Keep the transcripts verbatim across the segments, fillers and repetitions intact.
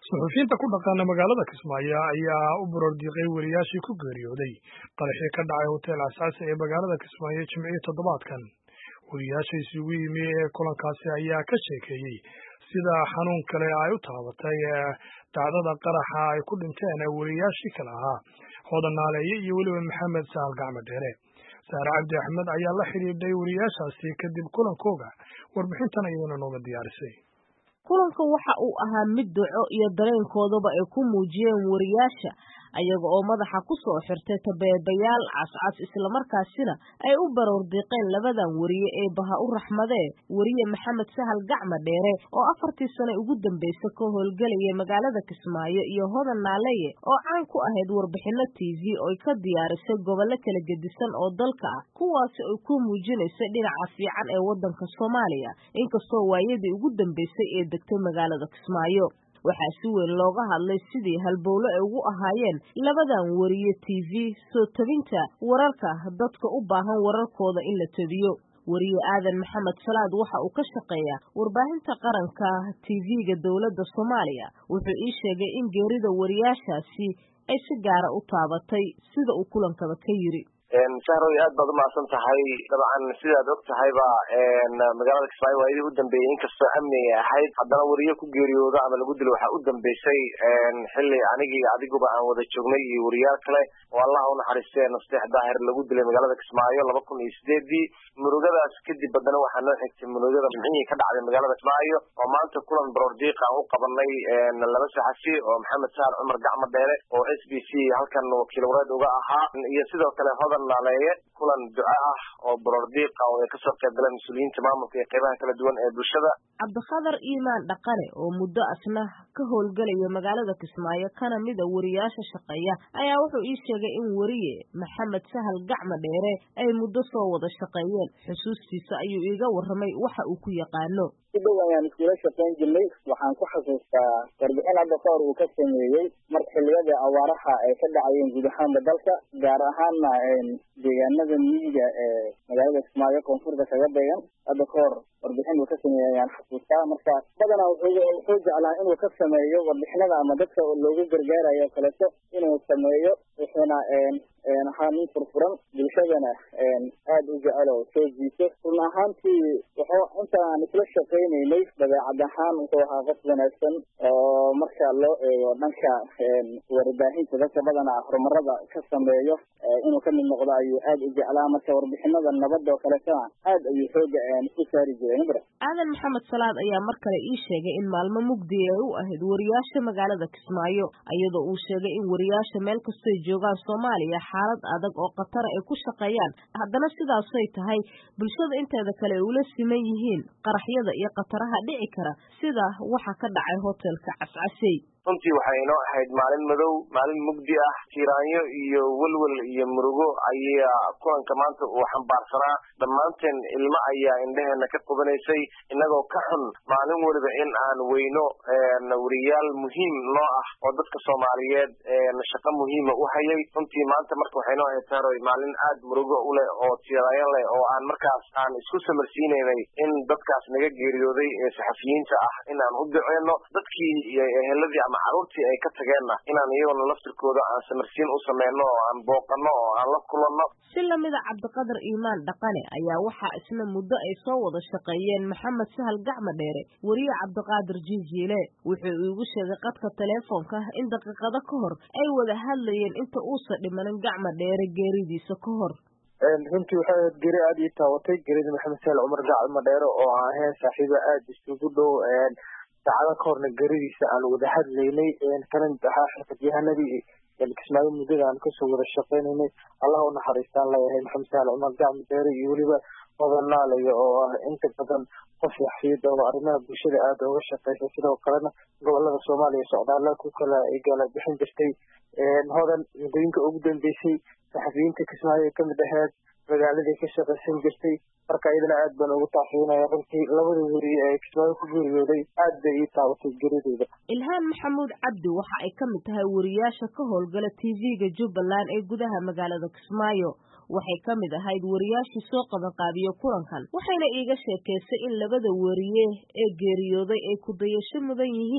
Suxufiyiinta ku dhaqana magaalada Kismaayo ayaa u baroordiiqay wariyaashii ku geeriyooday qaraxii ka dhacay hotel Aasaasi ee magaalada Kismaayo Jimcihii toddobaadkan. Wariyaasha isugu yimi ee kulankaasi ayaa ka sheekeeyey sida xanuun kale ay u taabatay dhacdada qaraxa ay ku dhinteen wariyaashii kale ahaa Hodan Naaleeye iyo weliba Maxamed Sahal Gacmo Dheere. Saare Cabdi Axmed ayaa la xiriirtay wariyaashaasi kadib kulankooga, warbixintan ayayna nooga diyaarisay. kulanka waxa uu ahaa mid duco iyo dareenkoodaba ay ku muujiyeen wariyaasha ayaga oo madaxa ku soo xirtay tabeebayaal cascas isla markaasina ay u baroordiiqeen labadan wariye ee baha u raxmadee wariye Maxamed Sahal Gacmo Dheere oo afartii sano ugu dambeysay ka howlgalaya magaalada Kismaayo iyo Hodan Naaleeye oo caan ku ahayd warbixino T V oo ka diyaarisay gobollo kala gedisan oo dalka ah kuwaas oo ku muujinaysa dhinaca fiican ee wadanka Soomaaliya inkastoo waayadii ugu dambeysay ee degtay magaalada Kismaayo. waxaa si weyn looga hadlay sidii halbowle ay ugu ahaayeen labadan wariye T V soo tabinta wararka dadka u baahan wararkooda in la tabiyo. wariye Aadan Maxamed Salaad waxa uu ka shaqeeyaa warbaahinta qaranka T V-ga dowladda Soomaaliya. wuxuu ii sheegay in geerida wariyaashaasi ay si gaar ah u taabatay sida uu kulankaba ka yiri. shahroy aad baad u mahadsan tahay. dabcan sidaad og tahayba magaalada Kismaayo waa idii u dambeeyey inkastoo amni ay ahayd haddana wariye ku geeriyooda ama lagu dilo waxaa u dambeysay xilli anigii adiguba aan wada joognay iyo wariyaal kale oo allah u naxariistee Nasteex Daahir lagu dilay magaalada Kismaayo laba kun iyo sideedii. murugadaas kadib badana waxaa noo xigtay murugada jimcihii ka dhacday magaalada Kismaayo oo maanta kulan baroordiiq aan u qabanay laba saxafi oo Maxamed Sahal Cumar Gacmo Dheere oo S B C halkan wakiil wareed uga ahaa iyo sidoo kale Hodan Naaleeye kulan duco ah oo baroordiiq ah oo ay ka soo qayb galeen mas'uuliyiinta maamulka iyo qaybaha kala duwan ee bulshada. Cabdiqadar Iimaan Dhaqane oo muddo asna ka howlgalaya magaalada Kismaayo kana mid ah wariyaasha shaqeeya ayaa wuxuu ii sheegay in wariye Maxamed Sahal Gacmo Dheere ay muddo soo wada shaqeeyeen. xusuustiisa ayuu iiga warramay waxa uu ku yaqaano. sidoo ayaan iskula shaqeyn jirnay waxaan ku xasuustaa warbixin hadda kahor uu ka sameeyey marka xilliyada awaaraha ay ka dhacayeen guud ahaanba dalka gaar ahaanna deegaanada miyiga ee magaalada Kismaayo koonfurta kaga beegan. hadda kahor warbixin uu ka sameeyey ayaan xasuustaa marka badanaa wuxuu jeclaa inuu ka sameeyo warbixinada ama dadka loogu gargaarayo kaleeto inuu sameeyo wuxuuna ahaa nin furfuran bulshadana aad u jecel oo soo jiito. run ahaantii wuxuu intaan isla shaqeynaynay dabeecad ahaan wuxuu ahaa qof wanaagsan oo marka loo eego dhanka warbaahinta dadka badanaa horumarada ka sameeyo inuu ka mid noqdo ayuu aad u jeclaa. marka warbixinada nabadda oo kaleetana aad ayuu xooga ku saari jiray. nabra Aadan Maxamed Salaad ayaa mar kale ii sheegay in maalmo mugdi ay u ahayd wariyaasha magaalada Kismaayo iyadoo uu sheegay in wariyaasha meel kasta ay joogaan Soomaaliya xaalad adag oo khatar ay ku shaqeeyaan haddana sidaas ay tahay bulshada inteeda kale ula siman yihiin qaraxyada iyo khataraha dhici kara sida waxa ka dhacay hotelka Cascasey. runtii waxay inoo ahayd maalin madow maalin mugdi ah tiiraanyo iyo walwal iyo murugo ayaa kulanka maanta uu xambaarsanaa. dhammaanteen ilmo ayaa indheheena ka qubanaysay inagoo ka xun maalin waliba in aan weyno wariyaal muhiim noo ah oo dadka Soomaaliyeed shaqo muhiima u hayay. runtii maanta marka waxay noo ahayd taroy maalin aad murugo u leh oo tiiraanyo leh oo aan markaas aan isku samarsiinaynay in dadkaas naga geeriyooday ee saxafiyiinta ah in aan u duceyno dadkii iyo eheladii ama caruurtii ay ka tageenna inaan iyaguna laftirkooda aan samarsiin u sameyno oo aan booqano oo aan la kulanno. si lamida Cabdiqadar Iimaan Dhaqane ayaa waxaa isna muddo ay soo wada shaqeeyeen Maxamed Sahal Gacmo Dheere wariye Cabdiqaadir Jijiile. wuxuu iigu sheegay qadka teleefoonka in daqiiqado ka hor ay wada hadlayeen inta uusan dhimanin Gacmo Dheere geeridiisa ka hor. runtii waxay ahayd geri aad ii taawatay gerida Maxamed Sahal Cumar Gacmo Dheere oo aan ahayn saaxiibo aad isugu dhow saacado ka horna geridiisa aan wada hadlaynay kana mid ahaa xirfadyahanadii Kismaayo muddada aan kasoo wada shaqeynaynay. allah u naxariistaan leeyahay Maxamed Sahal Cumar Gacmo Dheere iyo weliba Hodan Naaleeye oo ah inta badan qof yaxfiid oo arrimaha bulshada aad uga shaqeysa sidoo kalena gobolada Soomaaliya socdaala ku kala igala bixin jirtay. Hodan muddooyinka ugu dambeysay saxafiyiinta Kismaayo ka mid ahayd magaaladii ka shaqeysan jirtay marka iyadana aad baan ugu taafiinaya runtii labada wariye ee Kismaayo ku geeriyooday aad bay ii taabatay geeridooda. Ilhaan Maxamuud Cabdi waxa ay ka mid tahay wariyaasha ka howlgala T V-ga Jubbaland ee gudaha magaalada Kismaayo. waxay ka mid ahayd wariyaashii soo qaban qaabiyo kulankan waxayna iiga sheekeysay in labada wariye ee geeriyooday ay ku dayasho mudan yihiin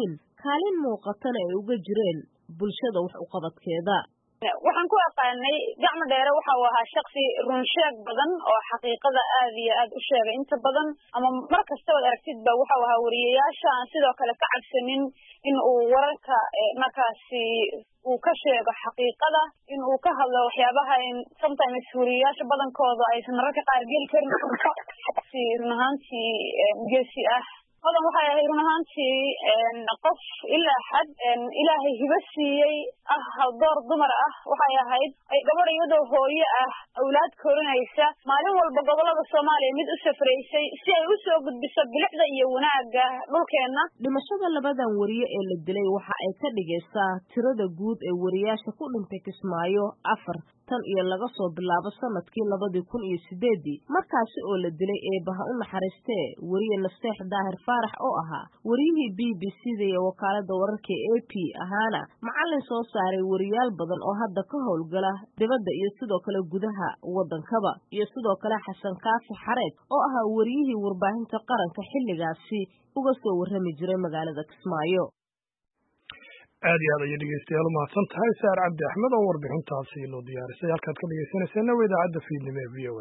kaalin muuqatana ay uga jireen bulshada wax u qabadkeeda. waxaan ku aqaanay gacmo dheere waxa uu ahaa shakhsi runsheeg badan oo xaqiiqada aad iyo aad u sheegay inta badan ama mar kasta wad aragtidba waxa uu ahaa wariyayaasha aan sidoo kale ka cabsanin in uu wararka markaasi uu ka sheego xaqiiqada in uu ka hadlo waxyaabaha in sometimes wariyayaasha badankooda aysan mararka qaar geli karin si run ahaantii geesi ah hodan waxay ahayd run ahaantii qof ilaa xad ilaahay hiba siiyey ah door dumar ah waxay ahayd gabadh iyadoo hooyo ah awlaad korinaysa maalin walba gobolada Soomaaliya mid u safraysay si ay u soo gudbiso bilicda iyo wanaaga dhulkeena. Dhimashada labadan wariye ee la dilay waxa ay ka dhigaysaa tirada guud ee wariyaasha ku dhintay Kismaayo afar tan iyo laga soo bilaabo sanadkii labadi kun iyo sideedii markaasi oo la dilay eebaha u naxariistay wariye Naseex Daahir Faarax oo ahaa wariyihii B B C-da iyo wakaalada wararka A P ahaana macallin soo saaray wariyaal badan oo hadda ka howlgala dibadda iyo sidoo kale gudaha wadankaba iyo sidoo kale Xasan Kaafi Xareed oo ahaa wariyihii warbaahinta qaranka xilligaasi uga soo warrami jiray magaalada Kismaayo. aad iyo aad ayay dhegeystayaal mahadsan tahay Saar Cabdi Axmed oo warbixintaasi inoo diyaarisay halkaad ka dhegeysaneyseen idaacadda fiidnimo ee V O A.